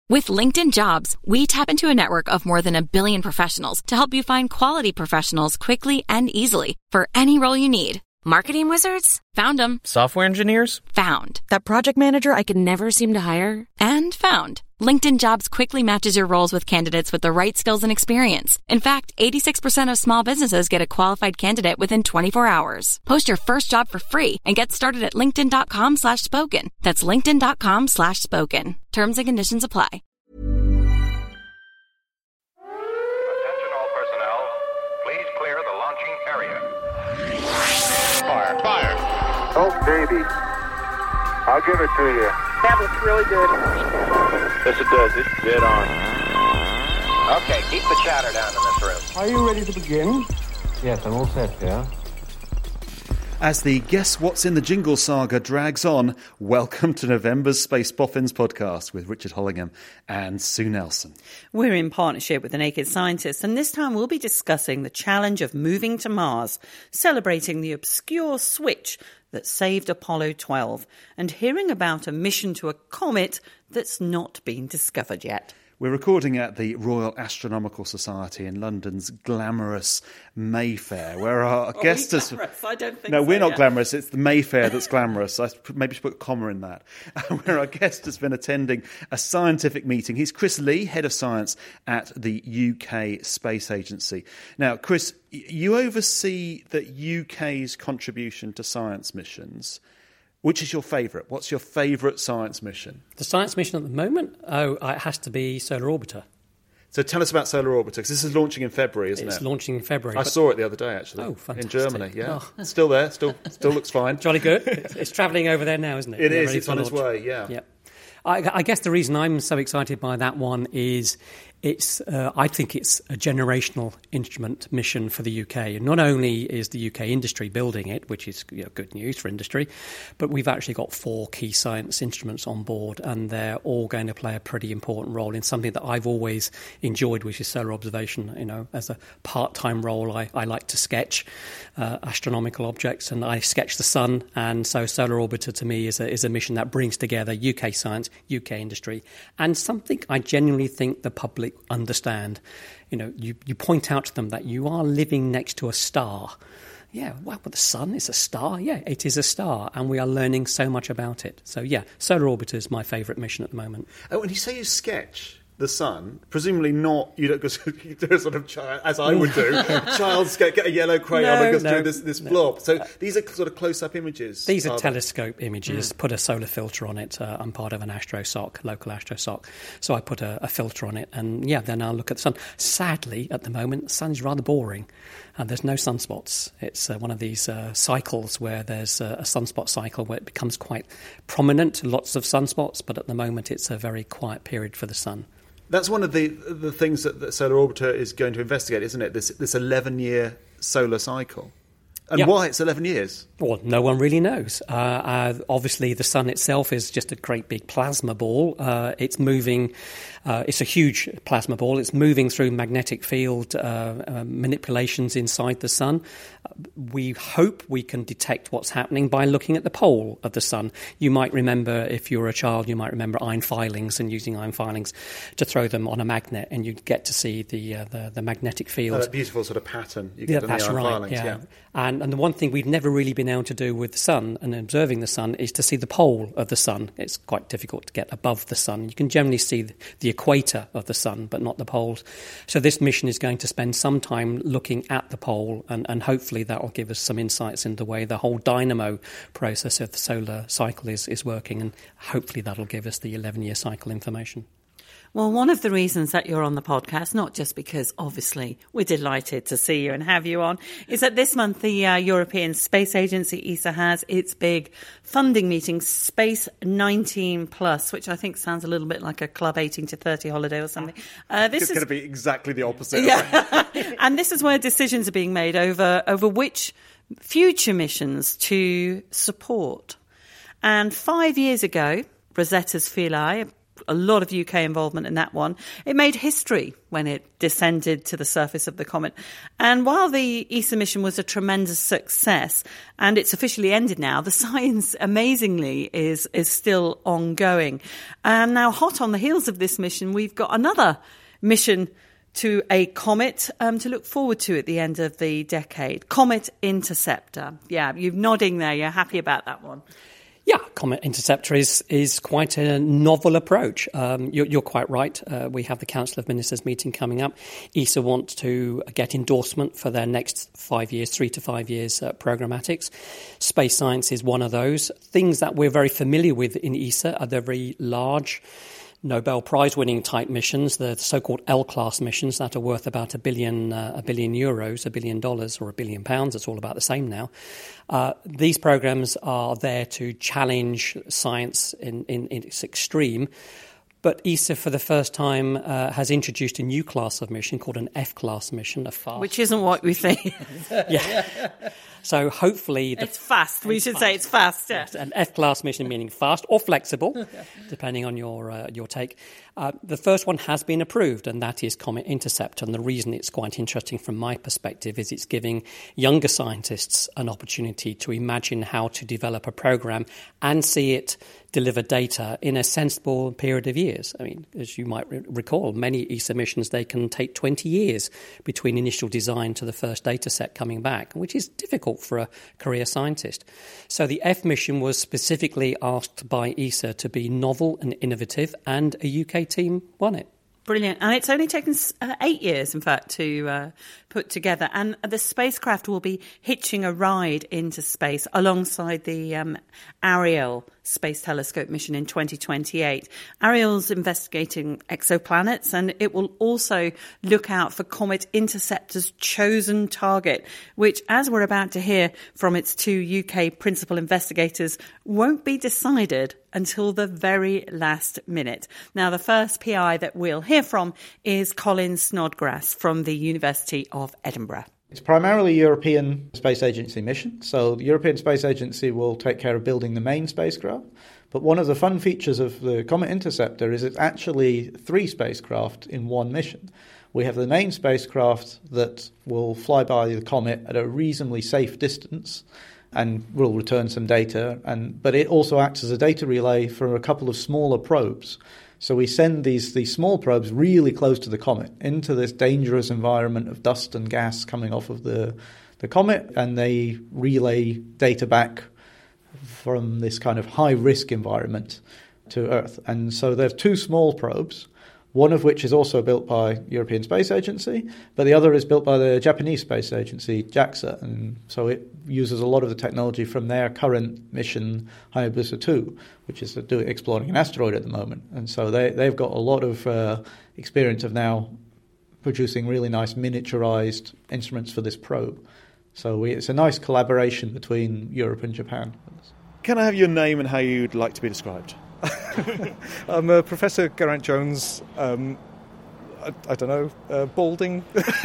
With LinkedIn Jobs, we tap into a network of more than 1 billion professionals to help you find quality professionals quickly and easily for any role you need. Marketing wizards? Found them. Software engineers? Found. That project manager I could never seem to hire? And found. LinkedIn Jobs quickly matches your roles with candidates with the right skills and experience. In fact, 86% of small businesses get a qualified candidate within 24 hours. Post your first job for free and get started at linkedin.com/spoken. That's linkedin.com/spoken. Terms and conditions apply. Attention all personnel. Please clear the launching area. Fire. Oh, baby. I'll give it to you. That looks really good. Yes, it does. It's dead on. Okay, keep the chatter down in this room. Are you ready to begin? Yes, I'm all set, yeah. As the Guess What's in the Jingle saga drags on, welcome to November's Space Boffins podcast with Richard Hollingham and Sue Nelson. We're in partnership with the Naked Scientists, and this time we'll be discussing the challenge of moving to Mars, celebrating the obscure switch that saved Apollo 12, and hearing about a mission to a comet that's not been discovered yet. We're recording at the Royal Astronomical Society in London's glamorous Mayfair, where our guest has... I don't think No, so, we're not yeah. glamorous. It's the Mayfair that's glamorous. I maybe should put a comma in that. Where our guest has been attending a scientific meeting. He's Chris Lee, Head of Science at the UK Space Agency. Now, Chris, you oversee the UK's contribution to science missions. Which is your favourite? What's your favourite science mission? The science mission at the moment? It has to be Solar Orbiter. So tell us about Solar Orbiter, because this is launching in February, isn't it? It's launching in February. I saw it the other day, actually. Oh, fantastic. In Germany, yeah. Oh. Still there, still looks fine. Jolly good. It's travelling over there now, isn't it? It Yeah, is, ready it's for on its launch. way, yeah. Yep. I guess the reason I'm so excited by that one is I think it's a generational instrument mission for the UK. And not only is the UK industry building it, which is good news for industry, but we've actually got 4 key science instruments on board, and they're all going to play a pretty important role in something that I've always enjoyed, which is solar observation. As a part-time role, I like to sketch astronomical objects, and I sketch the sun. And so Solar Orbiter to me is a mission that brings together UK science, UK industry, and something I genuinely think the public understand. You point out to them that you are living next to a star. Yeah, well, but the sun is a star. Yeah, it is a star, and we are learning so much about it. So yeah, Solar Orbiter is my favourite mission at the moment. Oh, when you say you sketch the sun, presumably not, you don't just do a sort of child, as I would do, child's get a yellow crayon and go through this blob. So these are sort of close-up images. These are telescope images. Put a solar filter on it. I'm part of an AstroSoc, local AstroSoc. So I put a filter on it, and then I'll look at the sun. Sadly, at the moment, the sun's rather boring, and there's no sunspots. It's one of these cycles where there's a sunspot cycle where it becomes quite prominent, lots of sunspots, but at the moment it's a very quiet period for the sun. That's one of the things that Solar Orbiter is going to investigate, isn't it? This 11-year solar cycle. And why it's 11 years? Well, no one really knows. Obviously, the sun itself is just a great big plasma ball. It's moving. It's a huge plasma ball. It's moving through magnetic field manipulations inside the sun. We hope we can detect what's happening by looking at the pole of the sun. You might remember, if you were a child, you might remember iron filings and using iron filings to throw them on a magnet, and you get to see the magnetic field. That beautiful sort of pattern you get on the iron filings. Yeah. And the one thing we've never really been able to do with the sun and observing the sun is to see the pole of the sun. It's quite difficult to get above the sun. You can generally see the equator of the sun, but not the poles. So this mission is going to spend some time looking at the pole, and hopefully that will give us some insights into the way the whole dynamo process of the solar cycle is working, and hopefully that'll give us the 11-year cycle information. Well, one of the reasons that you're on the podcast, not just because, obviously, we're delighted to see you and have you on, is that this month the European Space Agency, ESA, has its big funding meeting, Space 19+, which I think sounds a little bit like a Club 18 to 30 holiday or something. It's going to be exactly the opposite. Yeah. And this is where decisions are being made over which future missions to support. And 5 years ago, Rosetta's Philae, a lot of UK involvement in that one. It made history when it descended to the surface of the comet. And while the ESA mission was a tremendous success, and it's officially ended now, the science, amazingly, is still ongoing. Now, hot on the heels of this mission, we've got another mission to a comet to look forward to at the end of the decade. Comet Interceptor. Yeah, you're nodding there. You're happy about that one. Yeah, Comet Interceptor is quite a novel approach. You're quite right. We have the Council of Ministers meeting coming up. ESA want to get endorsement for their next 5 years, 3 to 5 years programmatics. Space science is one of those. Things that we're very familiar with in ESA are the very large Nobel Prize-winning type missions, the so-called L-class missions that are worth about $1 billion, $1 billion, $1 billion, or £1 billion. It's all about the same now. These programs are there to challenge science in its extreme. But ESA, for the first time, has introduced a new class of mission called an F-class mission, a fast. Which isn't what we think. Yeah. So hopefully... It's fast. We should say it's fast. Yeah. An F-class mission meaning fast or flexible, depending on your take. The first one has been approved, and that is Comet Interceptor. And the reason it's quite interesting from my perspective is it's giving younger scientists an opportunity to imagine how to develop a program and see it deliver data in a sensible period of years. I mean, as you might recall, many ESA missions, they can take 20 years between initial design to the first data set coming back, which is difficult for a career scientist. So the F mission was specifically asked by ESA to be novel and innovative, and a UK team won it. Brilliant. And it's only taken 8 years, in fact, to put together. And the spacecraft will be hitching a ride into space alongside the Ariel Space Telescope mission in 2028. Ariel's investigating exoplanets, and it will also look out for Comet Interceptor's chosen target, which, as we're about to hear from its 2 UK principal investigators, won't be decided until the very last minute. Now, the first PI that we'll hear from is Colin Snodgrass from the University of Edinburgh. It's primarily a European Space Agency mission, so the European Space Agency will take care of building the main spacecraft. But one of the fun features of the Comet Interceptor is it's actually 3 spacecraft in one mission. We have the main spacecraft that will fly by the comet at a reasonably safe distance and will return some data, but it also acts as a data relay for a couple of smaller probes. So we send these small probes really close to the comet into this dangerous environment of dust and gas coming off of the comet, and they relay data back from this kind of high-risk environment to Earth. And so there's 2 small probes, one of which is also built by European Space Agency, but the other is built by the Japanese Space Agency, JAXA, and so it uses a lot of the technology from their current mission, Hayabusa 2, which is exploring an asteroid at the moment. And so they've got a lot of experience of now producing really nice miniaturized instruments for this probe. So it's a nice collaboration between Europe and Japan. Can I have your name and how you'd like to be described? I'm Professor Geraint Jones. I don't know, balding.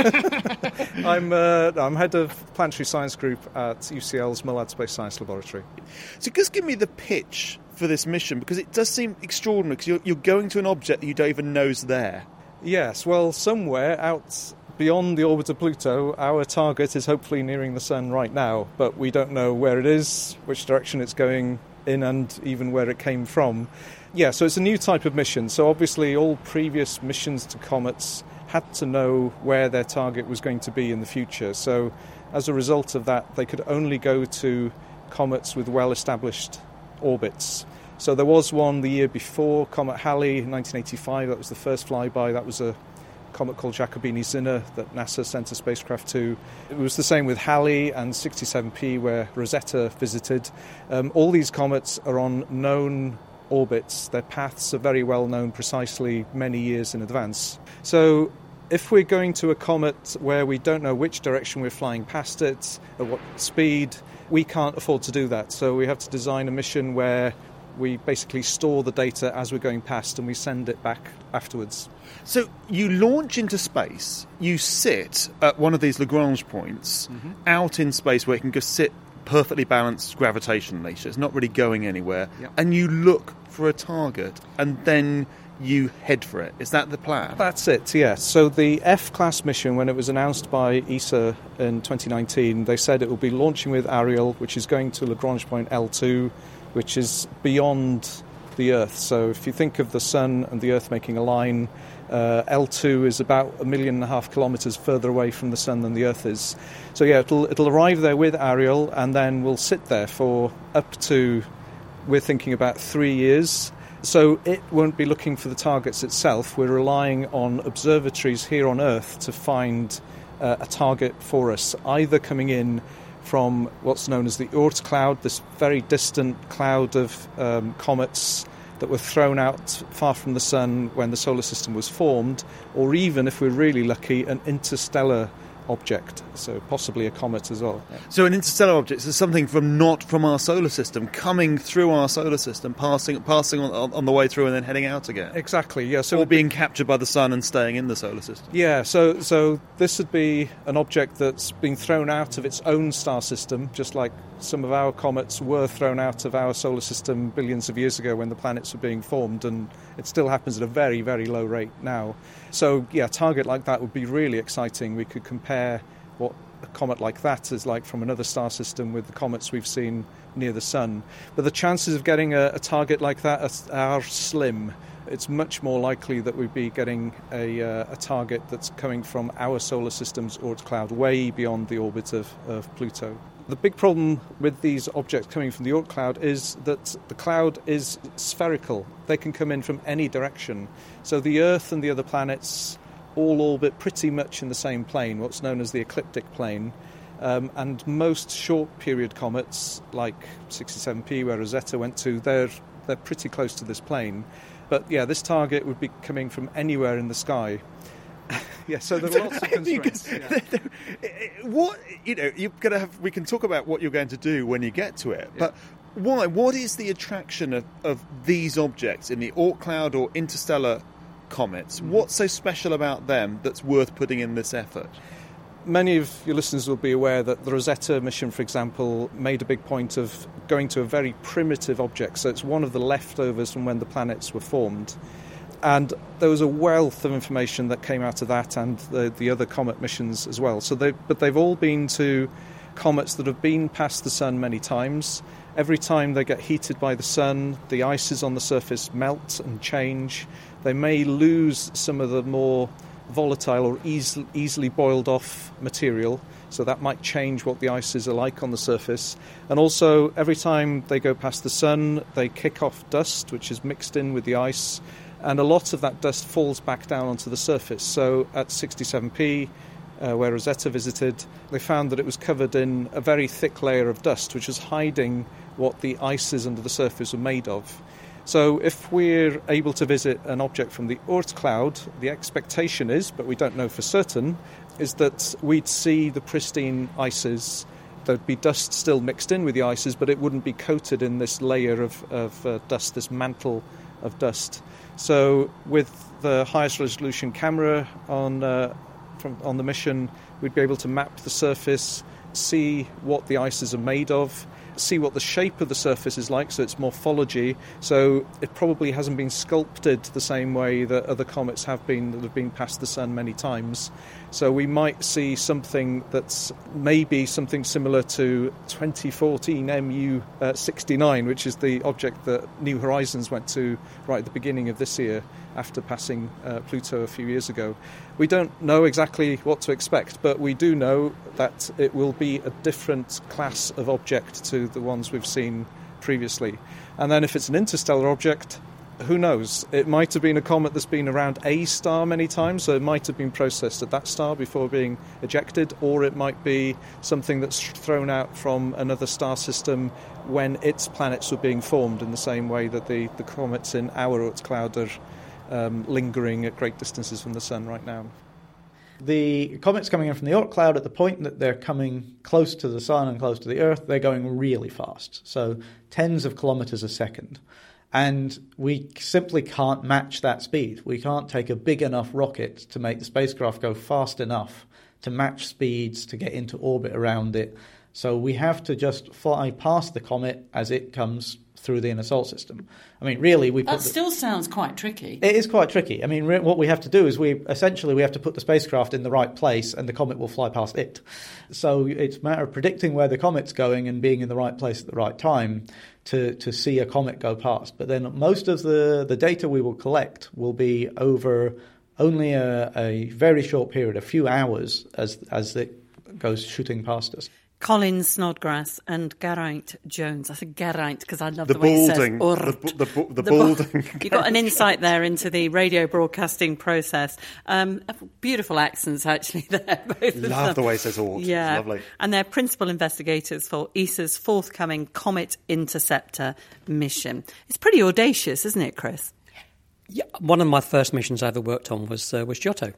I'm head of Planetary Science Group at UCL's Mullard Space Science Laboratory. So just give me the pitch for this mission, because it does seem extraordinary, because you're going to an object that you don't even know is there. Yes, well, somewhere out beyond the orbit of Pluto, our target is hopefully nearing the Sun right now, but we don't know where it is, which direction it's going in, and even where it came from. Yeah, so it's a new type of mission. So obviously all previous missions to comets had to know where their target was going to be in the future. So as a result of that, they could only go to comets with well-established orbits. So there was one the year before, Comet Halley in 1985. That was the first flyby. That was a comet called Giacobini-Zinner that NASA sent a spacecraft to. It was the same with Halley and 67P, where Rosetta visited. All these comets are on known orbits. Their paths are very well known precisely many years in advance. So if we're going to a comet where we don't know which direction we're flying past it, at what speed, we can't afford to do that. So we have to design a mission where we basically store the data as we're going past and we send it back afterwards. So you launch into space, you sit at one of these Lagrange points out in space where it can just sit perfectly balanced gravitationally, so it's not really going anywhere, and you look for a target, and then you head for it. Is that the plan? That's it, yes. So the F-class mission, when it was announced by ESA in 2019, they said it will be launching with Ariel, which is going to Lagrange point L2, which is beyond the Earth. So if you think of the Sun and the Earth making a line, L2 is about 1.5 million kilometres further away from the Sun than the Earth is. So yeah, it'll arrive there with Ariel, and then we'll sit there for up to, we're thinking about 3 years. So it won't be looking for the targets itself. We're relying on observatories here on Earth to find a target for us, either coming in from what's known as the Oort cloud, this very distant cloud of comets that were thrown out far from the Sun when the solar system was formed, or even, if we're really lucky, an interstellar object, so possibly a comet as well. Yeah. So an interstellar object is something not from our solar system, coming through our solar system, passing on the way through and then heading out again. Exactly, yeah. So or being captured by the Sun and staying in the solar system. Yeah, so this would be an object that's been thrown out of its own star system, just like some of our comets were thrown out of our solar system billions of years ago when the planets were being formed, and it still happens at a very, very low rate now. So, yeah, a target like that would be really exciting. We could compare what a comet like that is like from another star system with the comets we've seen near the Sun. But the chances of getting a target like that are slim. It's much more likely that we'd be getting a target that's coming from our solar system's Oort cloud, way beyond the orbit of Pluto. The big problem with these objects coming from the Oort cloud is that the cloud is spherical. They can come in from any direction. So the Earth and the other planets all orbit pretty much in the same plane, what's known as the ecliptic plane. And most short-period comets, like 67P, where Rosetta went to, they're pretty close to this plane. But, yeah, this target would be coming from anywhere in the sky. Yeah, so there are lots of constraints. What you're going to have? We can talk about what you're going to do when you get to it. But why? What is the attraction of these objects in the Oort cloud or interstellar comets? What's so special about them that's worth putting in this effort? Many of your listeners will be aware that the Rosetta mission, for example, made a big point of going to a very primitive object. So it's one of the leftovers from when the planets were formed. And there was a wealth of information that came out of that and the other comet missions as well. But they've all been to comets that have been past the Sun many times. Every time they get heated by the Sun, the ices on the surface melt and change. They may lose some of the more volatile or easily boiled off material, so that might change what the ices are like on the surface. And also, every time they go past the Sun, they kick off dust, which is mixed in with the ice, and a lot of that dust falls back down onto the surface. So at 67P, where Rosetta visited, they found that it was covered in a very thick layer of dust, which was hiding what the ices under the surface were made of. So if we're able to visit an object from the Oort cloud, the expectation is, but we don't know for certain, is that we'd see the pristine ices. There'd be dust still mixed in with the ices, but it wouldn't be coated in this layer of dust, this mantle of dust. So with the highest resolution camera on the mission, we'd be able to map the surface, see what the ices are made of, see what the shape of the surface is like, so it's morphology. So it probably hasn't been sculpted the same way that other comets have been that have been past the Sun many times. So we might see something that's maybe something similar to 2014 MU69, which is the object that New Horizons went to right at the beginning of this year after passing Pluto a few years ago. We don't know exactly what to expect, but we do know that it will be a different class of object to the ones we've seen previously. And then if it's an interstellar object, who knows? It might have been a comet that's been around a star many times, so it might have been processed at that star before being ejected, or it might be something that's thrown out from another star system when its planets were being formed, in the same way that the comets in our Oort cloud are lingering at great distances from the Sun right now. The comets coming in from the Oort cloud, at the point that they're coming close to the Sun and close to the Earth, they're going really fast, so tens of kilometers a second. And we simply can't match that speed. We can't take a big enough rocket to make the spacecraft go fast enough to match speeds to get into orbit around it So we have to just fly past the comet as it comes through the inner solar system. I mean, really, that still sounds quite tricky. It is quite tricky. I mean, what we have to do is we have to put the spacecraft in the right place, and the comet will fly past it. So it's a matter of predicting where the comet's going and being in the right place at the right time to see a comet go past. But then most of the data we will collect will be over only a very short period, a few hours, as it goes shooting past us. Colin Snodgrass and Geraint Jones. I said Geraint because I love the way he says the balding. You've got an insight there into the radio broadcasting process. Beautiful accents, actually, there. Both love the way he says Ort. Yeah. It's lovely. And they're principal investigators for ESA's forthcoming Comet Interceptor mission. It's pretty audacious, isn't it, Chris? Yeah, one of my first missions I ever worked on was Giotto.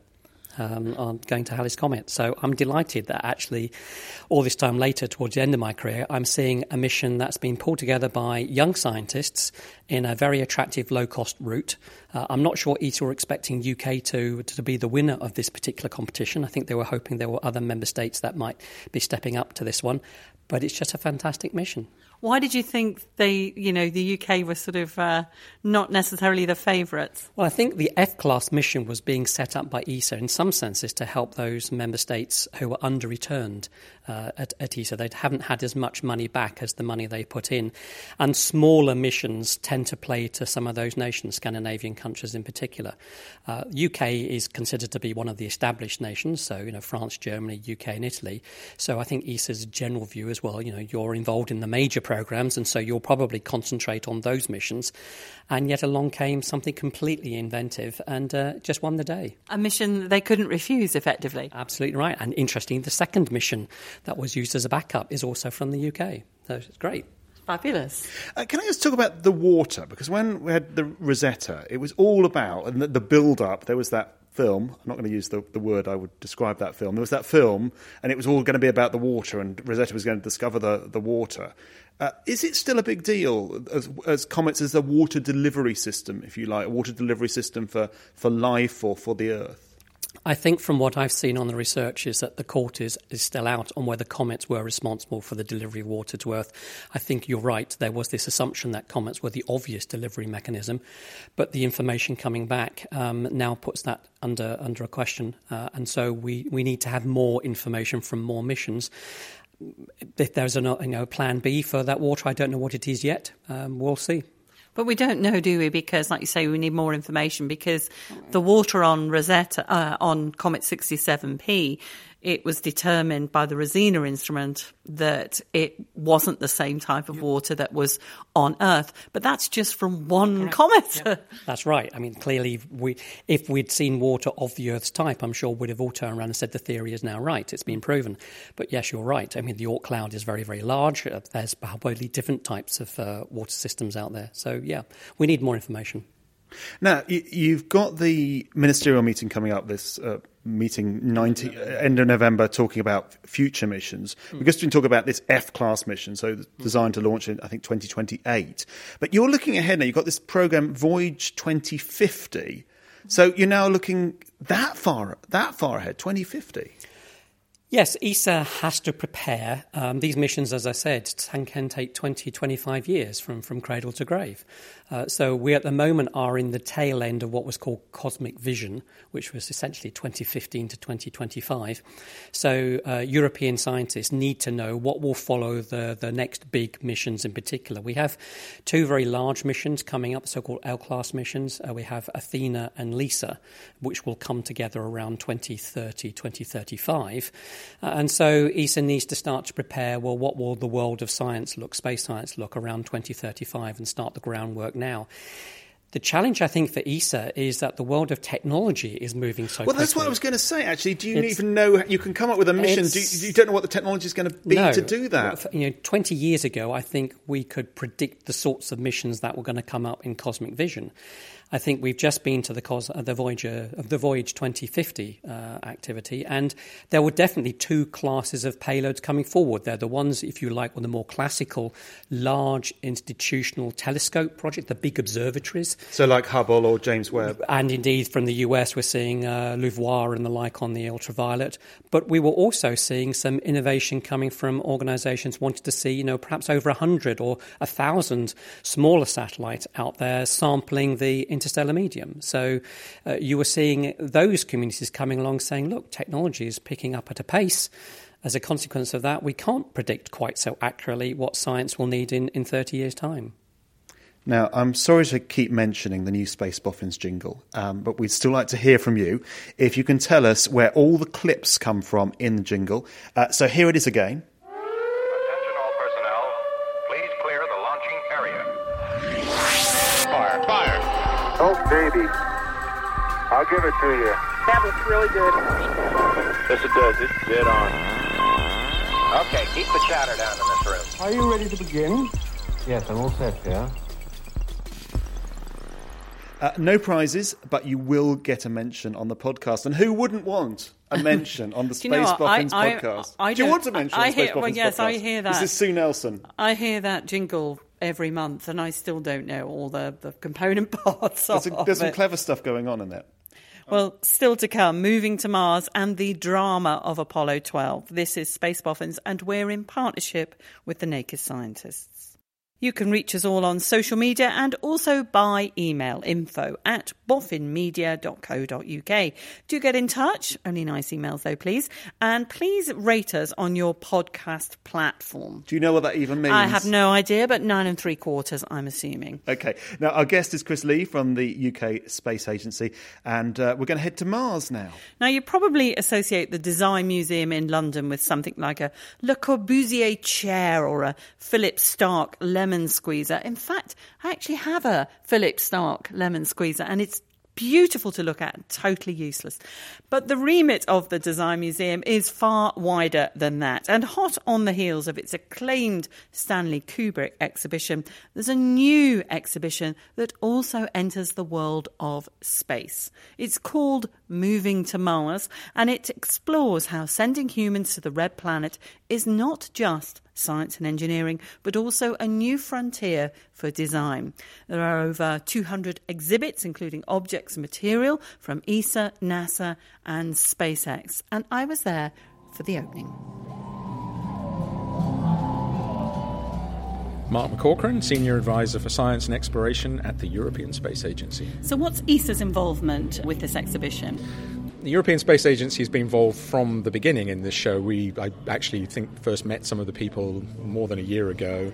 On going to Halley's Comet. So I'm delighted that actually all this time later, towards the end of my career, I'm seeing a mission that's been pulled together by young scientists in a very attractive low-cost route. I'm not sure ESA were expecting UK to be the winner of this particular competition. I think they were hoping there were other member states that might be stepping up to this one. But it's just a fantastic mission. Why did you think the UK was sort of not necessarily the favourites? Well, I think the F-class mission was being set up by ESA in some senses to help those member states who were under-returned at ESA. They haven't had as much money back as the money they put in. And smaller missions tend to play to some of those nations, Scandinavian countries in particular. UK is considered to be one of the established nations, so France, Germany, UK and Italy. So I think ESA's general view as well, you're involved in the major programs, and so you'll probably concentrate on those missions. And yet along came something completely inventive and just won the day. A mission they couldn't refuse, effectively. Absolutely right. And interesting, the second mission that was used as a backup is also from the UK. So it's great. Fabulous. Can I just talk about the water? Because when we had the Rosetta, it was all about, and the build-up, there was that film. I'm not going to use the word I would describe that film. There was that film, and it was all going to be about the water, and Rosetta was going to discover the water. Is it still a big deal as Comets as a water delivery system, if you like, a water delivery system for life or for the Earth? I think from what I've seen on the research is that the court is still out on whether comets were responsible for the delivery of water to Earth. I think you're right. There was this assumption that comets were the obvious delivery mechanism, but the information coming back now puts that under a question. And so we need to have more information from more missions. If there's a plan B for that water, I don't know what it is yet. We'll see. But we don't know, do we? Because, like you say, we need more information because the water on Rosetta, on Comet 67P, it was determined by the Rosina instrument that it wasn't the same type of water that was on Earth. But that's just from one comet. Yep. That's right. I mean, clearly, if we'd seen water of the Earth's type, I'm sure we'd have all turned around and said the theory is now right. It's been proven. But yes, you're right. I mean, the Oort cloud is very, very large. There's probably different types of water systems out there. So, yeah, we need more information. Now, you've got the ministerial meeting coming up, this meeting end of November, talking about future missions. We're just going to talk about this F-class mission, so designed to launch in, I think, 2028. But you're looking ahead now. You've got this program, Voyage 2050. So you're now looking that far ahead, 2050. Yes, ESA has to prepare. These missions, as I said, can take 20, 25 years from cradle to grave. So we at the moment are in the tail end of what was called Cosmic Vision, which was essentially 2015 to 2025. So European scientists need to know what will follow the next big missions in particular. We have two very large missions coming up, so-called L-class missions. We have Athena and Lisa, which will come together around 2030, 2035. And so ESA needs to start to prepare, well, what will the world of science look, space science look, around 2035 and start the groundwork now. The challenge, I think, for ESA is that the world of technology is moving so quickly. Well, that's what I was going to say, actually. Do you even know? You can come up with a mission. You don't know what the technology is going to be to do that. 20 years ago, I think we could predict the sorts of missions that were going to come up in Cosmic Vision. I think we've just been to the Voyage 2050 activity, and there were definitely two classes of payloads coming forward. They're the ones, if you like, with the more classical, large institutional telescope project, the big observatories. So like Hubble or James Webb. And indeed, from the US, we're seeing LUVOIR and the like on the ultraviolet. But we were also seeing some innovation coming from organisations wanting to see, perhaps over 100 or 1,000 smaller satellites out there sampling the interstellar medium. So you were seeing those communities coming along saying, look, technology is picking up at a pace. As a consequence of that, we can't predict quite so accurately what science will need in 30 years' time. Now, I'm sorry to keep mentioning the new Space Boffins jingle, but we'd still like to hear from you. If you can tell us where all the clips come from in the jingle. So here it is again. Attention all personnel. Please clear the launching area. Fire. Oh, baby. I'll give it to you. That looks really good. Yes, it does. It's dead on. Okay, keep the chatter down in this room. Are you ready to begin? Yes, I'm all set, yeah. No prizes, but you will get a mention on the podcast. And who wouldn't want a mention on the Space Boffins podcast? Do you want a mention on the Space Boffins podcast? Yes, I hear that. This is Sue Nelson. I hear that jingle every month, and I still don't know all the component parts of it. There's some clever stuff going on in there. Well, still to come, moving to Mars and the drama of Apollo 12. This is Space Boffins, and we're in partnership with the Naked Scientists. You can reach us all on social media and also by email, info@boffinmedia.co.uk. Do get in touch, only nice emails though, please. And please rate us on your podcast platform. Do you know what that even means? I have no idea, but 9 3/4, I'm assuming. Okay. Now, our guest is Chris Lee from the UK Space Agency, and we're going to head to Mars now. Now, you probably associate the Design Museum in London with something like a Le Corbusier chair or a Philip Stark lemon squeezer. In fact, I actually have a Philip Stark lemon squeezer, and it's beautiful to look at and totally useless. But the remit of the Design Museum is far wider than that. And hot on the heels of its acclaimed Stanley Kubrick exhibition, there's a new exhibition that also enters the world of space. It's called Moving to Mars, and it explores how sending humans to the Red Planet is not just science and engineering, but also a new frontier for design. There are over 200 exhibits, including objects and material from ESA, NASA and SpaceX. And I was there for the opening. Mark McCaughrean, Senior Advisor for Science and Exploration at the European Space Agency. So what's ESA's involvement with this exhibition? The European Space Agency has been involved from the beginning in this show. I actually think first met some of the people more than a year ago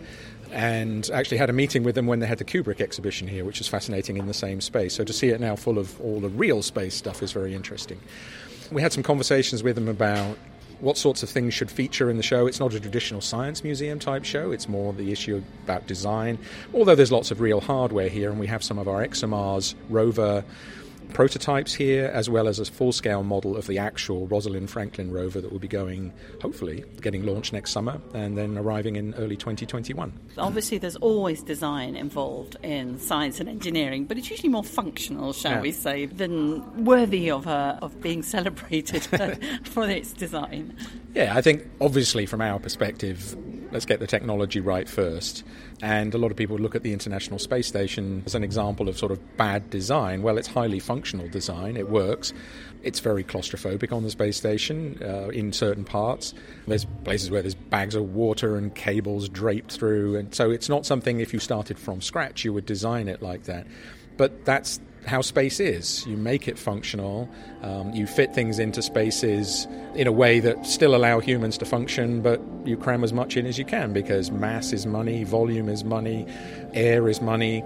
and actually had a meeting with them when they had the Kubrick exhibition here, which is fascinating in the same space. So to see it now full of all the real space stuff is very interesting. We had some conversations with them about what sorts of things should feature in the show. It's not a traditional science museum type show. It's more the issue about design, although there's lots of real hardware here, and we have some of our ExoMars rover prototypes here, as well as a full-scale model of the actual Rosalind Franklin rover that will be hopefully getting launched next summer and then arriving in early 2021. Obviously, there's always design involved in science and engineering, but it's usually more functional, shall we say, than worthy of being celebrated for its design. Yeah, I think obviously from our perspective, let's get the technology right first. And a lot of people look at the International Space Station as an example of sort of bad design. Well, it's highly functional design. It works. It's very claustrophobic on the space station in certain parts. There's places where there's bags of water and cables draped through. And so it's not something, if you started from scratch, you would design it like that. But that's how space is. You make it functional. You fit things into spaces in a way that still allow humans to function, but you cram as much in as you can because mass is money, volume is money, air is money.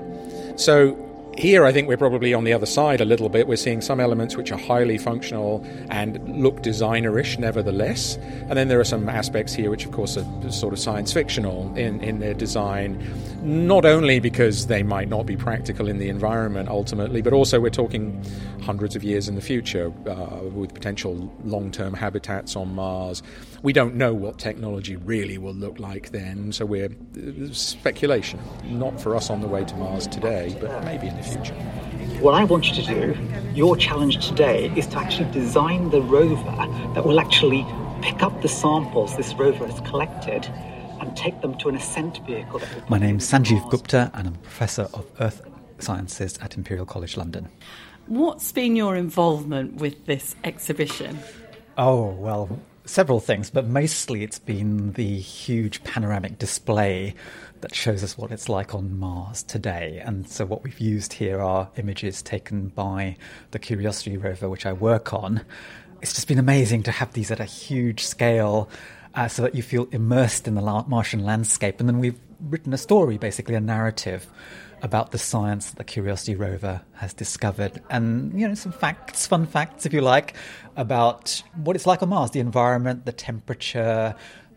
So here I think we're probably on the other side a little bit. We're seeing some elements which are highly functional and look designer-ish nevertheless. And then there are some aspects here which of course are sort of science fictional in their design, not only because they might not be practical in the environment ultimately, but also we're talking hundreds of years in the future with potential long-term habitats on Mars. We don't know what technology really will look like then, so we're speculation. Not for us on the way to Mars today, but maybe in the future. What I want you to do, your challenge today, is to actually design the rover that will actually pick up the samples this rover has collected and take them to an ascent vehicle. My name's Sanjeev Gupta and I'm a Professor of Earth Sciences at Imperial College London. What's been your involvement with this exhibition? Oh, well, several things, but mostly it's been the huge panoramic display that shows us what it's like on Mars today. And so what we've used here are images taken by the Curiosity rover, which I work on. It's just been amazing to have these at a huge scale so that you feel immersed in the Martian landscape. And then we've written a story, basically a narrative, about the science that the Curiosity rover has discovered. And, some facts, fun facts, if you like, about what it's like on Mars, the environment, the temperature,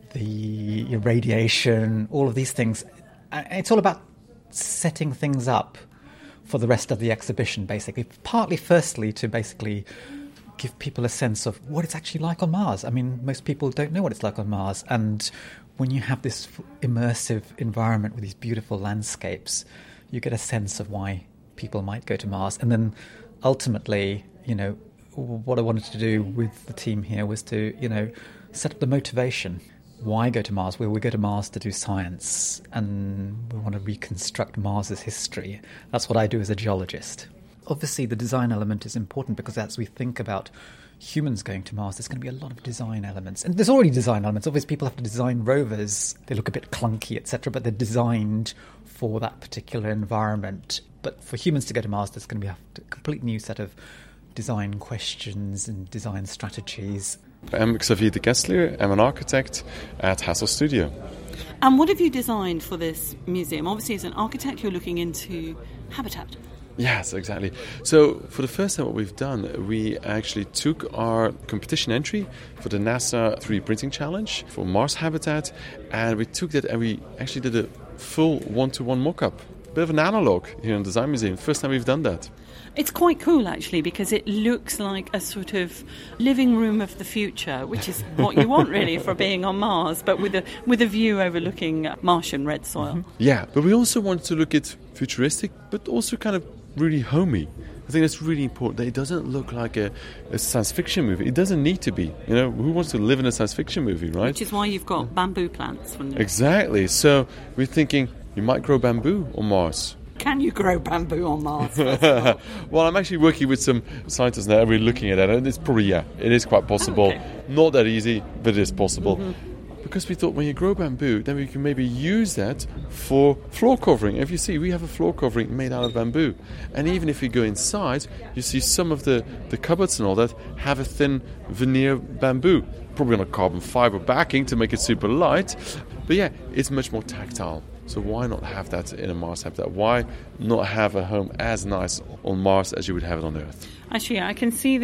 the radiation, all of these things. It's all about setting things up for the rest of the exhibition, basically. Partly, firstly, to basically give people a sense of what it's actually like on Mars. I mean, most people don't know what it's like on Mars. And when you have this immersive environment with these beautiful landscapes, you get a sense of why people might go to Mars. And then ultimately, what I wanted to do with the team here was to, set up the motivation. Why go to Mars? Well, we go to Mars to do science, and we want to reconstruct Mars's history. That's what I do as a geologist. Obviously, the design element is important because as we think about humans going to Mars, there's going to be a lot of design elements. And there's already design elements. Obviously, people have to design rovers. They look a bit clunky, etc., but they're designed for that particular environment. But for humans to go to Mars, there's going to be a complete new set of design questions and design strategies. I'm Xavier de Kessler. I'm an architect at Hassel Studio. And what have you designed for this museum? Obviously, as an architect, you're looking into habitat. Yes, exactly. So for the first time what we've done, we actually took our competition entry for the NASA 3D printing challenge for Mars habitat, and we took that and we actually did a full one-to-one mock-up. A bit of an analog here in the Design Museum. First time we've done that. It's quite cool, actually, because it looks like a sort of living room of the future, which is what you want, really, for being on Mars, but with a view overlooking Martian red soil. Mm-hmm. Yeah, but we also wanted to look at futuristic, but also kind of really homey. I think that's really important, that it doesn't look like a science fiction movie. It doesn't need to be. Who wants to live in a science fiction movie, right? Which is why you've got bamboo plants. Exactly. So we're thinking you might grow bamboo on Mars. Can you grow bamboo on Mars? Well, I'm actually working with some scientists now. We're looking at it, and it's probably, it is quite possible. Oh, okay. Not that easy, but it is possible. Mm-hmm. Because we thought when you grow bamboo, then we can maybe use that for floor covering. If you see, we have a floor covering made out of bamboo. And even if you go inside, you see some of the cupboards and all that have a thin veneer bamboo. Probably on a carbon fiber backing to make it super light. But yeah, it's much more tactile. So why not have that in a Mars habitat? Why not have a home as nice on Mars as you would have it on Earth? Actually, I can see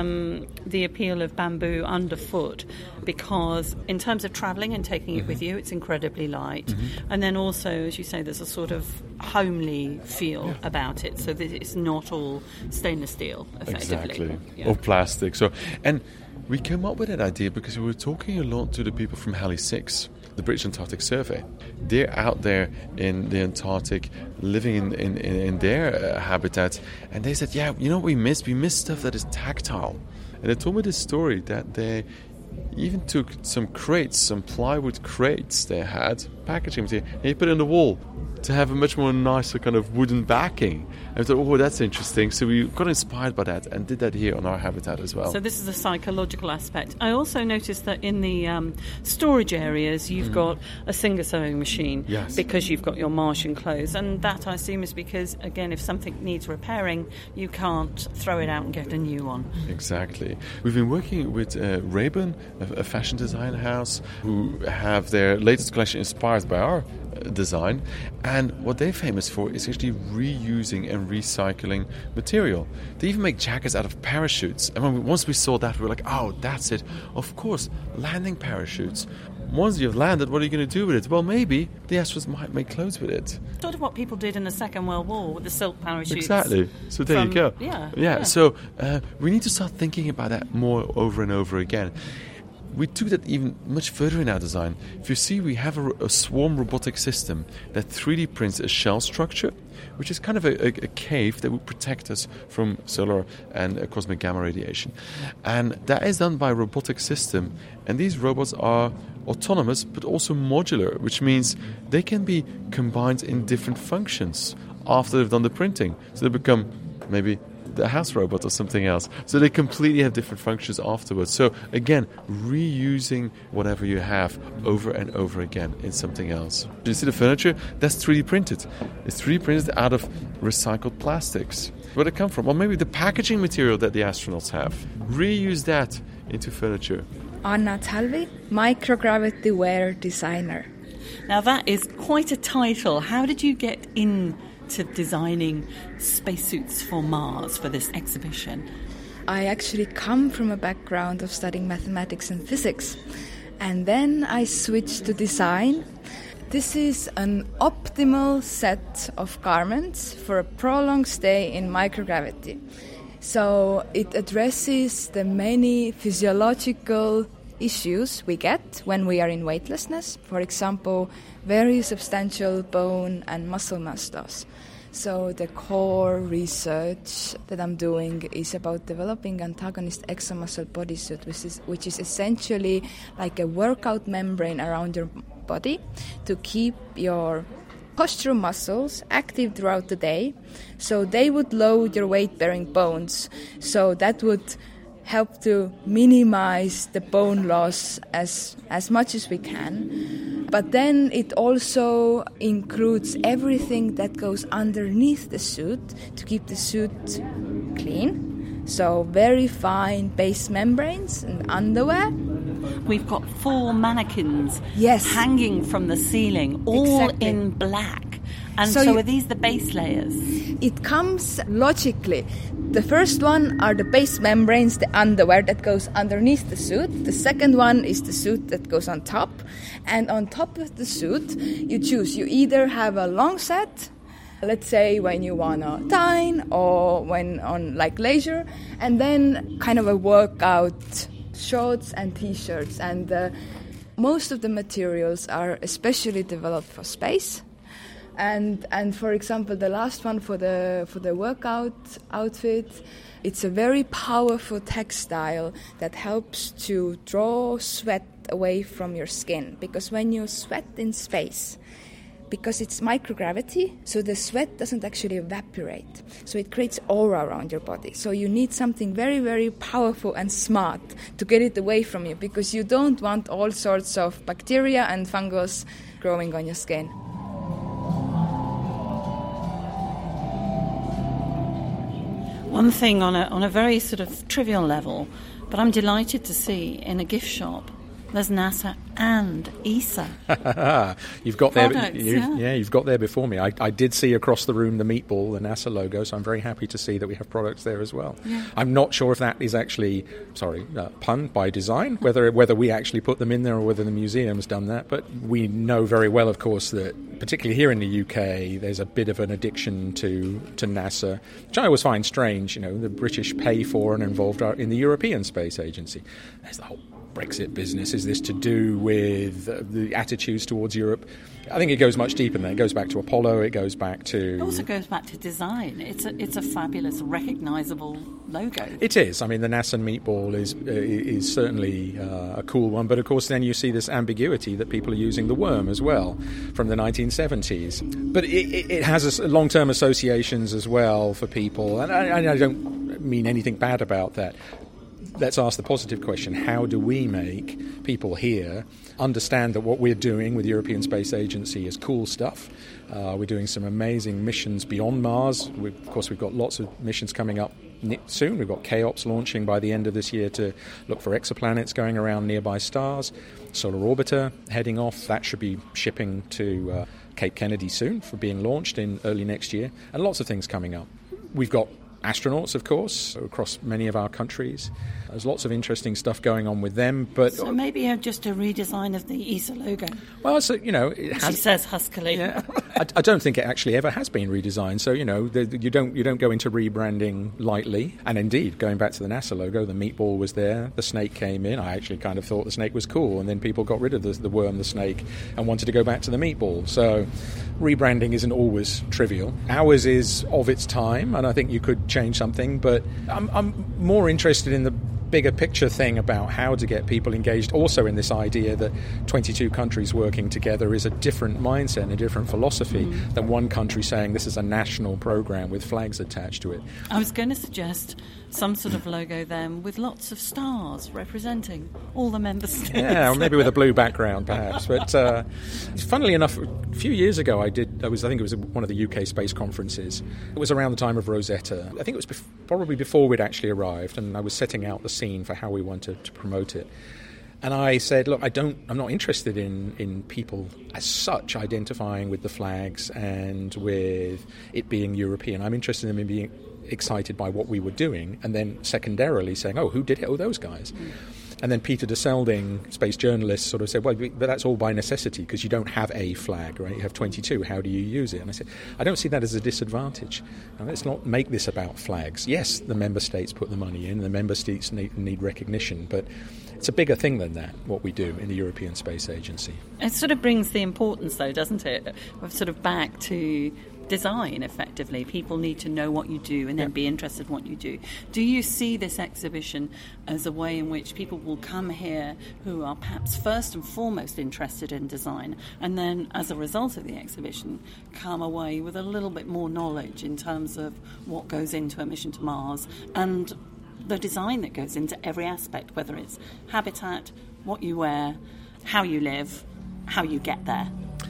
the appeal of bamboo underfoot because in terms of travelling and taking it with you, it's incredibly light. Mm-hmm. And then also, as you say, there's a sort of homely feel about it, so that it's not all stainless steel, effectively. Exactly. Yeah. Or plastic. And we came up with that idea because we were talking a lot to the people from Halley 6, the British Antarctic Survey. They're out there in the Antarctic living in their habitat, and they said, what we missed? We missed stuff that is tactile. And they told me this story that they even took some crates, some plywood crates they had, packaging material, and they put it on the wall to have a much more nicer kind of wooden backing. And I thought, that's interesting. So we got inspired by that and did that here on our habitat as well. So this is a psychological aspect. I also noticed that in the storage areas, you've got a Singer sewing machine. Yes. Because you've got your Martian clothes. And that, I assume, is because, again, if something needs repairing, you can't throw it out and get a new one. Exactly. We've been working with Ray-Ban, a fashion design house, who have their latest collection inspired by our design, and what they're famous for is actually reusing and recycling material. They even make jackets out of parachutes, and once we saw that, we were like, that's it. Of course, landing parachutes. Once you've landed, what are you going to do with it? Well, maybe the astronauts might make clothes with it. Sort of what people did in the Second World War with the silk parachutes. Exactly. So there you go. Yeah. So we need to start thinking about that more over and over again. we took that even much further in our design. If you see, we have a swarm robotic system that 3D prints a shell structure, which is kind of a cave that would protect us from solar and cosmic gamma radiation. And that is done by a robotic system. And these robots are autonomous but also modular, which means they can be combined in different functions after they've done the printing. So they become maybe the house robot or something else. So they completely have different functions afterwards. So again, reusing whatever you have over and over again in something else. You see the furniture? That's 3D printed. It's 3D printed out of recycled plastics. Where did it come from? Or maybe the packaging material that the astronauts have. Reuse that into furniture. Anna Talvi, microgravity wear designer. Now that is quite a title. How did you get into designing spacesuits for Mars for this exhibition? I actually come from a background of studying mathematics and physics, and then I switched to design. This is an optimal set of garments for a prolonged stay in microgravity. So it addresses the many physiological issues we get when we are in weightlessness. For example, very substantial bone and muscle mass loss. So the core research that I'm doing is about developing antagonist exomuscle bodysuit, which is essentially like a workout membrane around your body to keep your postural muscles active throughout the day. So they would load your weight-bearing bones. So that would help to minimize the bone loss as much as we can. But then it also includes everything that goes underneath the suit to keep the suit clean. So very fine base membranes and underwear. We've got 4 mannequins hanging from the ceiling, all in black. And so are these the base layers? It comes logically. The first one are the base membranes, the underwear that goes underneath the suit. The second one is the suit that goes on top. And on top of the suit, you choose. You either have a long set, let's say when you want to dine or when on like leisure, and then kind of a workout shorts and t-shirts. And most of the materials are especially developed for space. And for example, the last one for the workout outfit, it's a very powerful textile that helps to draw sweat away from your skin. Because when you sweat in space, because it's microgravity, so the sweat doesn't actually evaporate. So it creates aura around your body. So you need something very, very powerful and smart to get it away from you, because you don't want all sorts of bacteria and fungus growing on your skin. One thing on a very sort of trivial level, but I'm delighted to see in a gift shop, there's NASA and ESA. You've got there, products, you've got there before me. I did see across the room the meatball, the NASA logo, so I'm very happy to see that we have products there as well. Yeah. I'm not sure if that is actually, pun by design, whether we actually put them in there or whether the museum's done that, but we know very well, of course, that particularly here in the UK, there's a bit of an addiction to NASA, which I always find strange. The British pay for and involved are in the European Space Agency. There's the whole Brexit business. Is this to do with the attitudes towards Europe? I think it goes much deeper than that. It goes back to Apollo. It goes back to... It also goes back to design. It's a fabulous, recognisable logo. It is. I mean, the NASA meatball is certainly a cool one. But, of course, then you see this ambiguity that people are using the worm as well from the 1970s. But it has long-term associations as well for people. And I don't mean anything bad about that. Let's ask the positive question. How do we make people here understand that what we're doing with the European Space Agency is cool stuff? We're doing some amazing missions beyond Mars. Of course, we've got lots of missions coming up soon. We've got Cheops launching by the end of this year to look for exoplanets going around nearby stars. Solar Orbiter heading off. That should be shipping to Cape Kennedy soon for being launched in early next year. And lots of things coming up. We've got astronauts, of course, across many of our countries. There's lots of interesting stuff going on with them. But so maybe just a redesign of the ESA logo. Well, so, it has. She says huskily. Yeah, I don't think it actually ever has been redesigned. So you don't go into rebranding lightly. And indeed, going back to the NASA logo, the meatball was there. The snake came in. I actually kind of thought the snake was cool, and then people got rid of the worm, the snake, and wanted to go back to the meatball. So rebranding isn't always trivial. Ours is of its time, and I think you could change something. But I'm more interested in the bigger picture thing about how to get people engaged, also in this idea that 22 countries working together is a different mindset and a different philosophy than one country saying this is a national program with flags attached to it. I was going to suggest some sort of logo then with lots of stars representing all the member states. Yeah, or maybe with a blue background perhaps. But funnily enough, a few years ago I think it was one of the UK space conferences. It was around the time of Rosetta. I think it was probably before we'd actually arrived, and I was setting out the scene for how we wanted to promote it. And I said, look, I'm not interested in people as such identifying with the flags and with it being European. I'm interested in them being excited by what we were doing, and then secondarily saying, oh, who did it? Oh, those guys. And then Peter de Selding, space journalist, sort of said, well, but that's all by necessity because you don't have a flag, right? You have 22. How do you use it? And I said, I don't see that as a disadvantage. Now, let's not make this about flags. Yes, the member states put the money in, the member states need recognition, but it's a bigger thing than that, what we do in the European Space Agency. It sort of brings the importance, though, doesn't it, of sort of back to design, effectively. People need to know what you do and then be interested in what you do. Do you see this exhibition as a way in which people will come here who are perhaps first and foremost interested in design, and then as a result of the exhibition come away with a little bit more knowledge in terms of what goes into a mission to Mars and the design that goes into every aspect, whether it's habitat, what you wear, how you live, how you get there?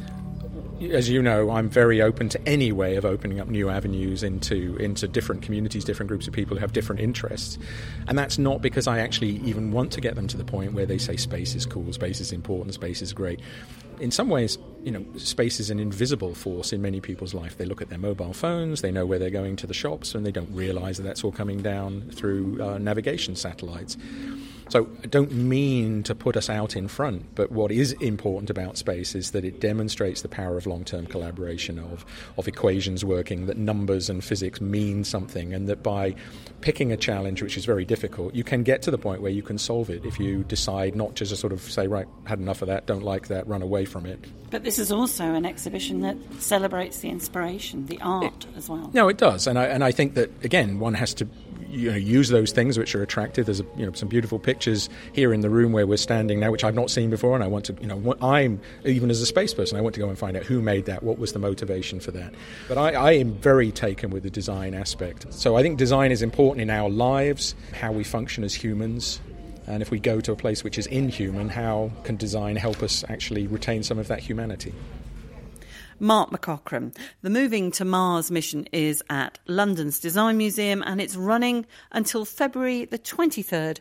As you know, I'm very open to any way of opening up new avenues into different communities, different groups of people who have different interests. And that's not because I actually even want to get them to the point where they say space is cool, space is important, space is great. In some ways, space is an invisible force in many people's life. They look at their mobile phones, they know where they're going to the shops, and they don't realize that that's all coming down through navigation satellites. So I don't mean to put us out in front, but what is important about space is that it demonstrates the power of long-term collaboration, of equations working, that numbers and physics mean something, and that by picking a challenge which is very difficult, you can get to the point where you can solve it if you decide not to just sort of say, right, had enough of that, don't like that, run away from it. But this is also an exhibition that celebrates the inspiration, the art as well. No, it does. And I think that, again, one has to use those things which are attractive. There's some beautiful pictures here in the room where we're standing now, which I've not seen before, and I want to, I'm, even as a space person, I want to go and find out who made that, what was the motivation for that. But I am very taken with the design aspect. So I think design is important in our lives, how we function as humans. And if we go to a place which is inhuman, how can design help us actually retain some of that humanity? Mark McCaughrean. The Moving to Mars mission is at London's Design Museum, and it's running until February the 23rd,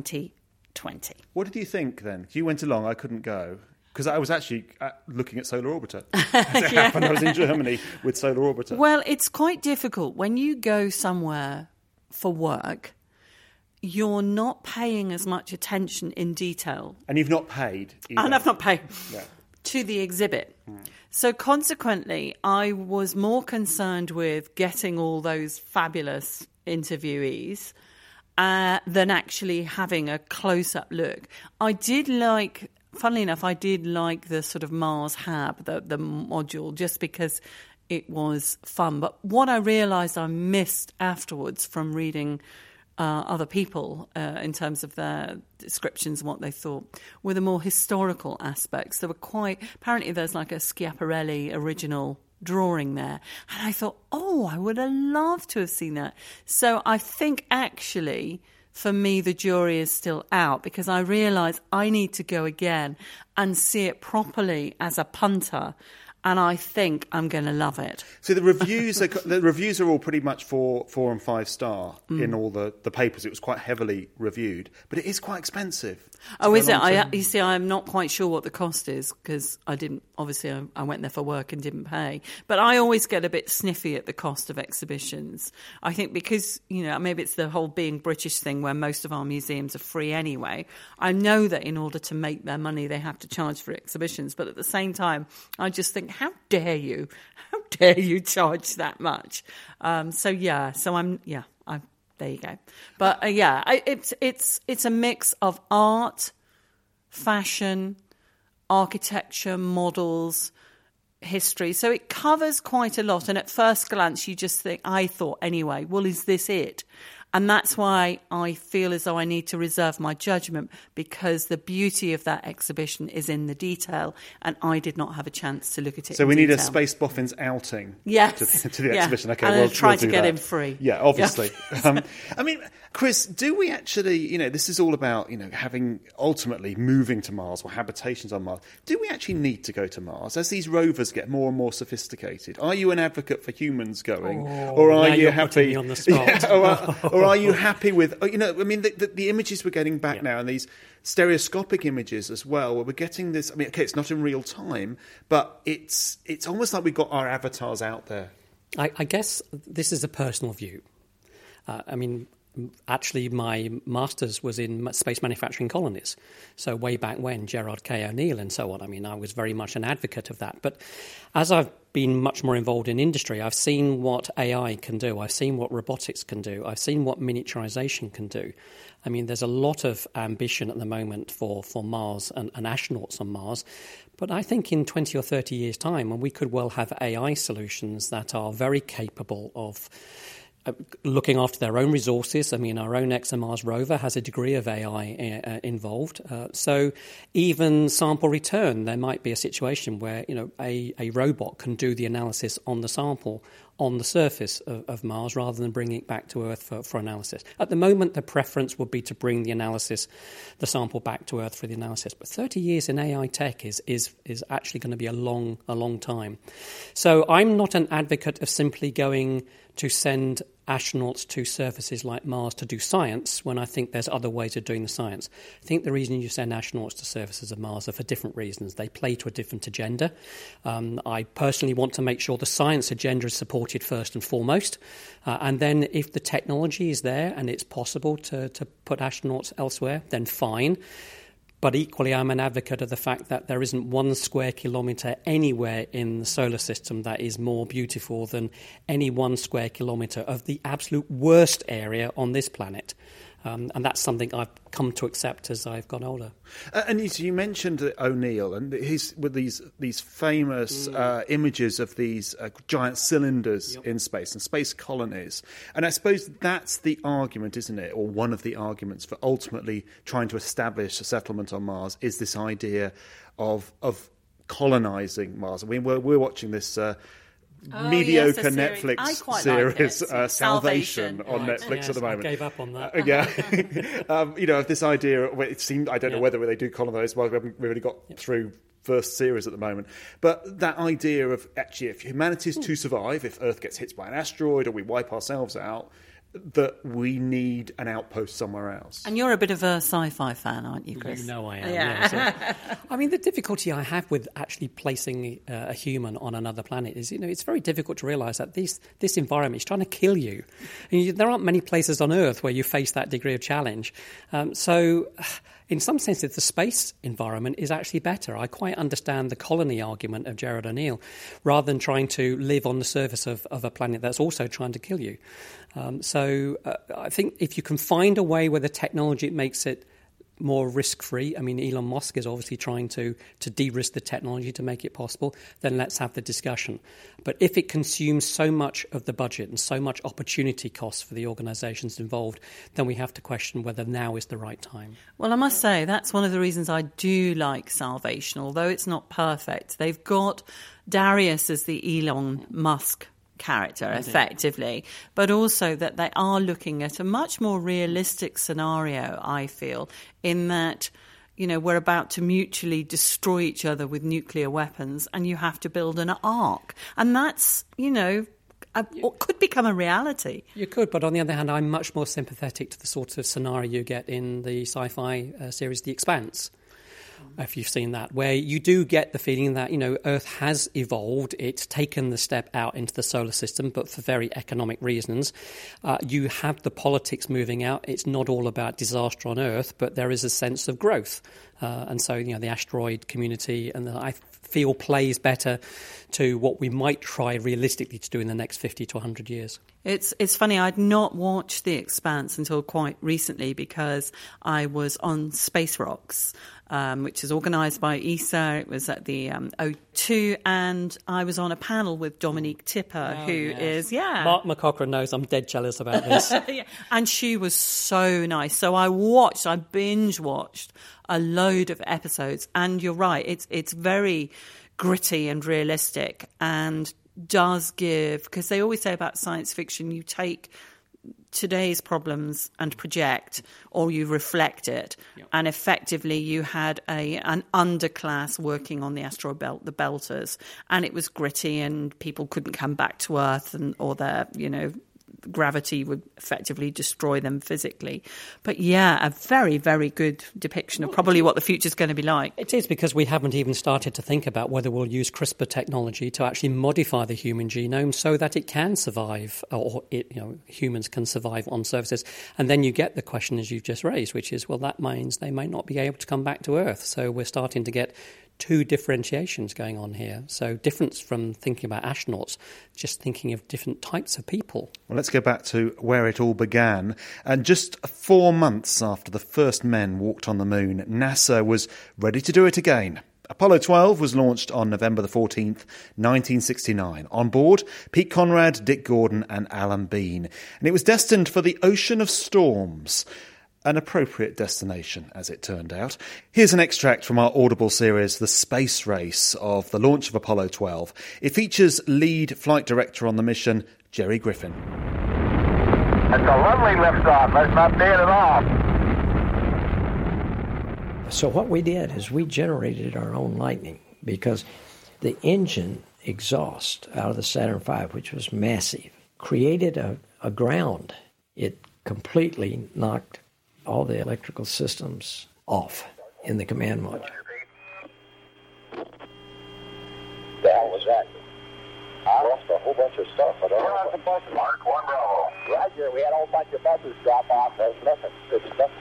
2020. What did you think then? You went along, I couldn't go. Because I was actually looking at Solar Orbiter. As it happened, I was in Germany with Solar Orbiter. Well, it's quite difficult. When you go somewhere for work, you're not paying as much attention in detail. And you've not paid either. And I've not paid to the exhibit. So consequently, I was more concerned with getting all those fabulous interviewees than actually having a close-up look. I did like, funnily enough, the sort of Mars Hab, the module, just because it was fun. But what I realised I missed afterwards from reading other people in terms of their descriptions and what they thought were the more historical aspects. There were apparently there's like a Schiaparelli original drawing there. And I thought, I would have loved to have seen that. So I think actually, for me, the jury is still out because I realise I need to go again and see it properly as a punter and I think I'm going to love it. So the reviews are all pretty much 4 and 5 star in all the papers. It was quite heavily reviewed, but it is quite expensive. Oh, is it? You see, I'm not quite sure what the cost is because I went there for work and didn't pay. But I always get a bit sniffy at the cost of exhibitions. I think because, maybe it's the whole being British thing where most of our museums are free anyway. I know that in order to make their money, they have to charge for exhibitions. But at the same time, I just think, how dare you? How dare you charge that much? There you go. But it's a mix of art, fashion, architecture, models, history. So it covers quite a lot. And at first glance, you just think, I thought anyway, well, is this it? And that's why I feel as though I need to reserve my judgment, because the beauty of that exhibition is in the detail, and I did not have a chance to look at it So in we detail. need a Space Boffins outing to the exhibition. Okay, and we'll try do to get that. him free. Yeah, obviously. Chris, do we actually, this is all about, having ultimately moving to Mars or habitations on Mars. Do we actually need to go to Mars as these rovers get more and more sophisticated? Are you an advocate for humans going, or are you happy? Me on the spot. Or are you happy with, the images we're getting back now, and these stereoscopic images as well, where we're getting this, it's not in real time, but it's almost like we've got our avatars out there. I guess this is a personal view. Actually, my master's was in space manufacturing colonies. So way back when, Gerard K. O'Neill and so on, I was very much an advocate of that. But as I've been much more involved in industry, I've seen what AI can do. I've seen what robotics can do. I've seen what miniaturization can do. There's a lot of ambition at the moment for Mars and astronauts on Mars. But I think in 20 or 30 years' time, we could well have AI solutions that are very capable of looking after their own resources. Our own ExoMars rover has a degree of AI involved. So even sample return, there might be a situation where a robot can do the analysis on the sample on the surface of Mars rather than bringing it back to Earth for analysis. At the moment, the preference would be to bring the sample back to Earth for the analysis. But 30 years in AI tech is actually going to be a long time. So I'm not an advocate of simply going to send astronauts to surfaces like Mars to do science when I think there's other ways of doing the science. I think the reason you send astronauts to surfaces of Mars are for different reasons. They play to a different agenda. I personally want to make sure the science agenda is supported first and foremost. And then if the technology is there and it's possible to put astronauts elsewhere, then fine. But equally, I'm an advocate of the fact that there isn't 1 square kilometre anywhere in the solar system that is more beautiful than any 1 square kilometre of the absolute worst area on this planet. And that's something I've come to accept as I've got older. And you mentioned O'Neill and with these famous images of these giant cylinders in space and space colonies. And I suppose that's the argument, isn't it? Or one of the arguments for ultimately trying to establish a settlement on Mars is this idea of colonising Mars. We're watching this mediocre Netflix series, Salvation on Netflix at the moment. I gave up on that. Of this idea, it seemed, I don't know whether they do colonise, well, we haven't really got through first series at the moment, but that idea of actually if humanity is to survive, if Earth gets hit by an asteroid or we wipe ourselves out, that we need an outpost somewhere else. And you're a bit of a sci-fi fan, aren't you, Chris? You know I am, yeah. The difficulty I have with actually placing a human on another planet is, it's very difficult to realise that this environment is trying to kill you. There aren't many places on Earth where you face that degree of challenge. So in some senses, the space environment is actually better. I quite understand the colony argument of Gerard O'Neill, rather than trying to live on the surface of a planet that's also trying to kill you. I think if you can find a way where the technology makes it more risk-free, Elon Musk is obviously trying to de-risk the technology to make it possible, then let's have the discussion. But if it consumes so much of the budget and so much opportunity costs for the organisations involved, then we have to question whether now is the right time. Well, I must say, that's one of the reasons I do like Salvation, although it's not perfect. They've got Darius as the Elon Musk character, effectively, but also that they are looking at a much more realistic scenario, I feel, in that, we're about to mutually destroy each other with nuclear weapons, and you have to build an ark. And that's, could become a reality. You could, but on the other hand, I'm much more sympathetic to the sort of scenario you get in the sci-fi series The Expanse, if you've seen that, where you do get the feeling that, Earth has evolved, it's taken the step out into the solar system, but for very economic reasons. You have the politics moving out. It's not all about disaster on Earth, but there is a sense of growth. And so, the asteroid community, and I feel plays better to what we might try realistically to do in the next 50 to 100 years. It's funny, I'd not watched The Expanse until quite recently because I was on Space Rocks, which is organised by ESA. It was at the O2, and I was on a panel with Dominique Tipper, is Mark McCaughrean knows I'm dead jealous about this. Yeah. And she was so nice. So I binge watched a load of episodes, and you're right, it's very gritty and realistic, and does give, because they always say about science fiction, you take today's problems and project, or you reflect it. Yep. And effectively you had an underclass working on the asteroid belt, the Belters, and it was gritty, and people couldn't come back to Earth, or their, gravity would effectively destroy them physically. But a very, very good depiction of probably what the future's going to be like. It is, because we haven't even started to think about whether we'll use CRISPR technology to actually modify the human genome so that it can survive, or humans can survive on surfaces. And then you get the question, as you've just raised, which is, well, that means they may not be able to come back to Earth. So we're starting to get two differentiations going on here. So difference from thinking about astronauts, just thinking of different types of people. Well, let's go back to where it all began. And just 4 months after the first men walked on the moon, NASA was ready to do it again. Apollo 12 was launched on November the 14th, 1969. On board, Pete Conrad, Dick Gordon and Alan Bean. And it was destined for the Ocean of Storms. An appropriate destination, as it turned out. Here's an extract from our Audible series, The Space Race, of the launch of Apollo 12. It features lead flight director on the mission, Jerry Griffin. It's a lovely liftoff. That's not bad at all. So what we did is we generated our own lightning, because the engine exhaust out of the Saturn V, which was massive, created a ground. It completely knocked all the electrical systems off in the command module. The hell was that? I lost a whole bunch of stuff. I don't know. Mark 1 Bravo. Roger, we had a whole bunch of buses drop off. There's nothing. Good stuff.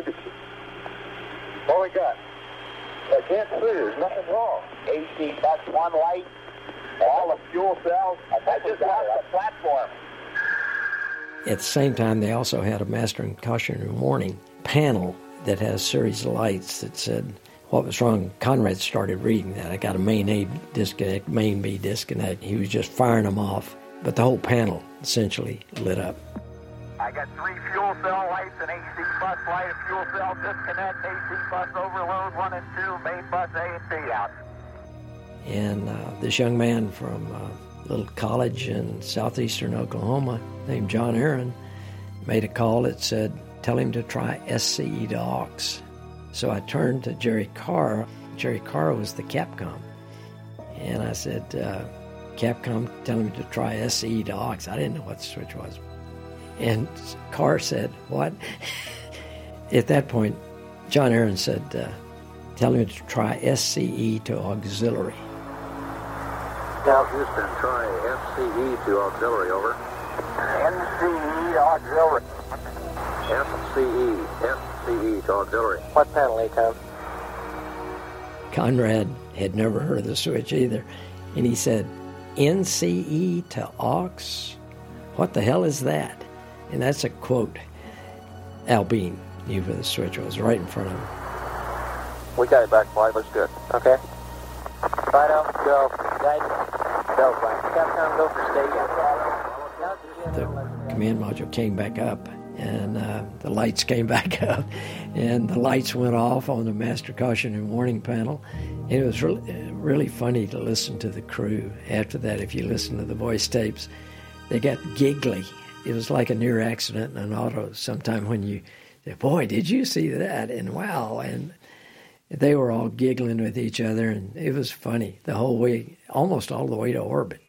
What we got? I can't see. There's nothing wrong. AC bus, one light, all the fuel cells. I just lost the platform. At the same time, they also had a master and cautionary warning panel that has a series of lights that said what was wrong. Conrad started reading that. I got a main A disconnect, main B disconnect. He was just firing them off. But the whole panel essentially lit up. I got 3 fuel cell lights, an AC bus light, a fuel cell disconnect, AC bus overload, 1 and 2, main bus A and B out. And this young man from a little college in southeastern Oklahoma named John Aaron made a call that said, tell him to try SCE to AUX. So I turned to Jerry Carr. Jerry Carr was the Capcom. And I said, Capcom, tell him to try SCE to AUX. I didn't know what the switch was. And Carr said, what? At that point, John Aaron said, tell him to try SCE to auxiliary. South Houston, try SCE to auxiliary, over. NCE to auxiliary. SCE to auxiliary. What panel, ATOM? Conrad had never heard of the switch either. And he said, NCE to AUX? What the hell is that? And that's a quote. Al Bean knew where the switch was, right in front of him. We got it back, flight. Looks good. Okay. Fido, go. Guidance. Go, flight. Capcom, go for stage. The command module came back up, and the lights came back up, and the lights went off on the master caution and warning panel. And it was really funny to listen to the crew. After that, if you listen to the voice tapes, they got giggly. It was like a near accident in an auto sometime when you say, boy, did you see that? And wow. And They were all giggling with each other, and it was funny the whole way, almost all the way to orbit.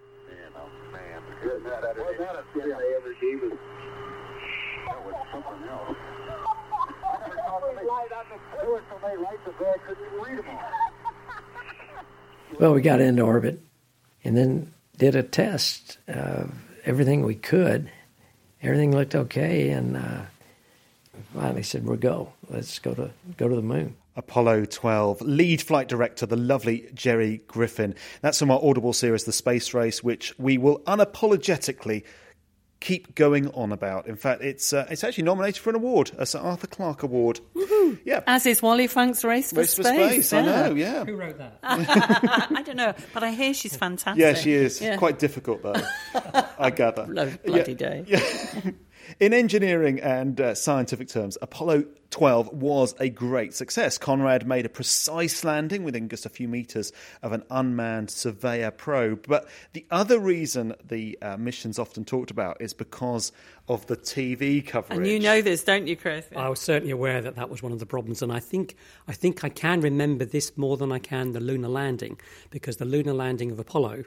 Well, we got into orbit and then did a test of everything we could. Everything looked okay, and finally said, "We'll go. Let's go to the moon." Apollo 12, lead flight director, the lovely Jerry Griffin. That's from our Audible series, The Space Race, which we will unapologetically keep going on about. In fact, it's actually nominated for an award, a Sir Arthur Clarke Award. Woohoo! Yeah. As is Wally Funk's Race for Space. I know, yeah. Who wrote that? I don't know, but I hear she's fantastic. Yeah, she is. Yeah. Quite difficult, though, I gather. Bloody day. Yeah. In engineering and scientific terms, Apollo 12 was a great success. Conrad made a precise landing within just a few metres of an unmanned Surveyor probe. But the other reason the mission's often talked about is because of the TV coverage. And you know this, don't you, Chris? I was certainly aware that was one of the problems, and I think I can remember this more than I can the lunar landing, because the lunar landing of Apollo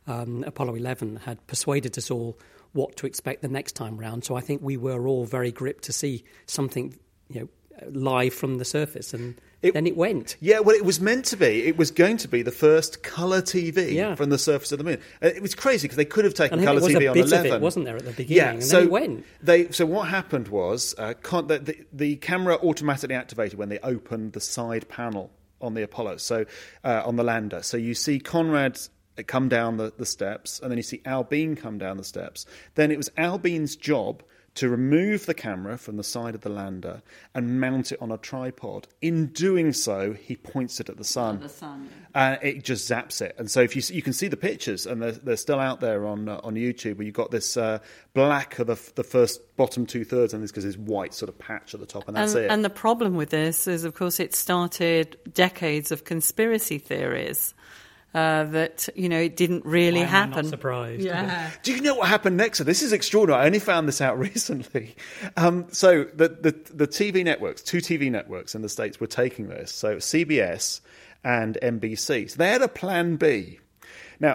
11, had persuaded us all what to expect the next time round. So I think we were all very gripped to see something, live from the surface, and then it went. Yeah, well, it was meant to be. It was going to be the first colour TV from the surface of the moon. It was crazy because they could have taken colour TV on 11. Of it, wasn't there, at the beginning? Yeah, and so then it went. So what happened was the camera automatically activated when they opened the side panel on the Apollo, so on the lander. So you see Conrad come down the steps, and then you see Al Bean come down the steps. Then it was Al Bean's job to remove the camera from the side of the lander and mount it on a tripod. In doing so, he points it at the sun. And it just zaps it. And so if you can see the pictures, and they're still out there on YouTube, where you've got this black of the first bottom two-thirds, and this white sort of patch at the top, and that's it. And the problem with this is, of course, it started decades of conspiracy theories. That it didn't really happen. I'm not surprised. Yeah. Do you know what happened next? So this is extraordinary. I only found this out recently. So the TV networks, two TV networks in the States, were taking this. So CBS and NBC. So they had a plan B. Now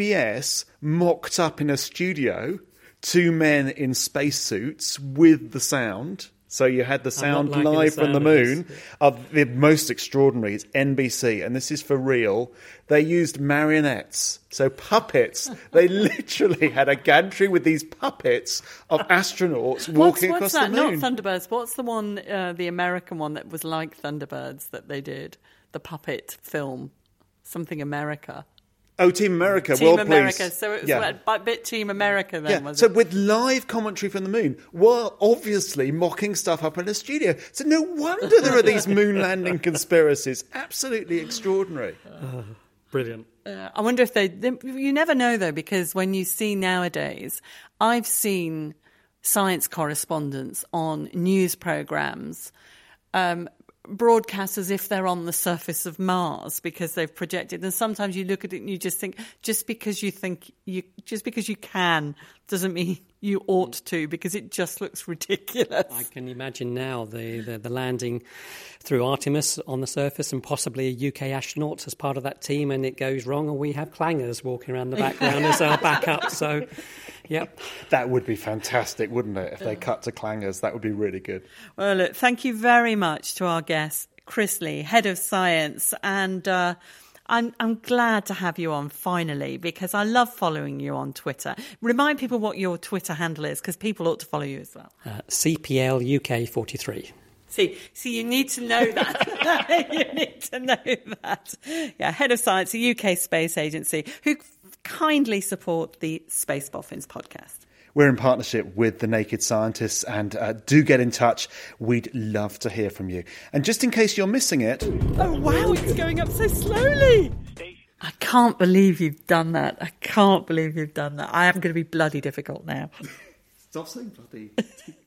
CBS mocked up in a studio 2 men in spacesuits with the sound. So you had the sound live from the moon. The most extraordinary is NBC, and this is for real. They used marionettes, so puppets. They literally had a gantry with these puppets of astronauts walking across the moon. Not Thunderbirds. What's the one, the American one that was like Thunderbirds that they did? The puppet film, something America. Oh, Team America, Team World America. Police. So it was a bit Team America then, was it? So with live commentary from the moon, we're obviously mocking stuff up in a studio. So no wonder there are these moon landing conspiracies. Absolutely extraordinary. Brilliant. I wonder if you never know though, because when you see nowadays, I've seen science correspondents on news programmes broadcast as if they're on the surface of Mars because they've projected. And sometimes you look at it and you just think, just because you can doesn't mean you ought to, because it just looks ridiculous. I can imagine now the landing through Artemis on the surface, and possibly a UK astronaut as part of that team, and it goes wrong, and we have clangers walking around the background as our backup. So, yep. That would be fantastic, wouldn't it? If they cut to clangers, that would be really good. Well, look, thank you very much to our guest, Chris Lee, Head of Science, and I'm glad to have you on finally, because I love following you on Twitter. Remind people what your Twitter handle is, because people ought to follow you as well. CPL UK 43. See, you need to know that. You need to know that. Yeah, Head of Science, the UK Space Agency, who kindly support the Space Boffins podcast. We're in partnership with The Naked Scientists, and do get in touch. We'd love to hear from you. And just in case you're missing it... Oh, wow, it's going up so slowly. I can't believe you've done that. I am going to be bloody difficult now. Stop saying bloody.